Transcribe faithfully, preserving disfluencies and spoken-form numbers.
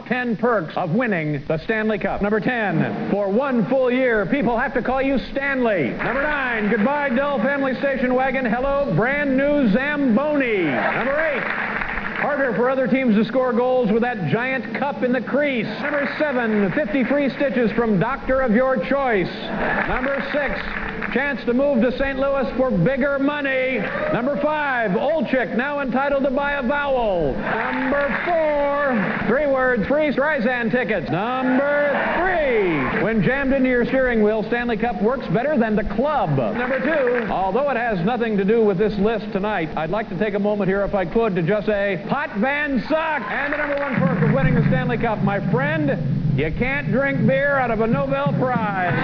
ten perks of winning the Stanley Cup. Number ten, for one full year, people have to call you Stanley. Number nine, goodbye, dull family station wagon. Hello, brand new Zamboni. Number eight, harder for other teams to score goals with that giant cup in the crease. Number seven, fifty free stitches from doctor of your choice. Number six, chance to move to Saint Louis for bigger money. Number five, old chick now entitled to buy a vowel. Number four, three words, free Streisand tickets. Number three, when jammed into your steering wheel, Stanley Cup works better than the club. Number two, although it has nothing to do with this list tonight, I'd like to take a moment here, if I could, to just say, Pot Van Suck! And the number one perk of winning the Stanley Cup, my friend, you can't drink beer out of a Nobel Prize.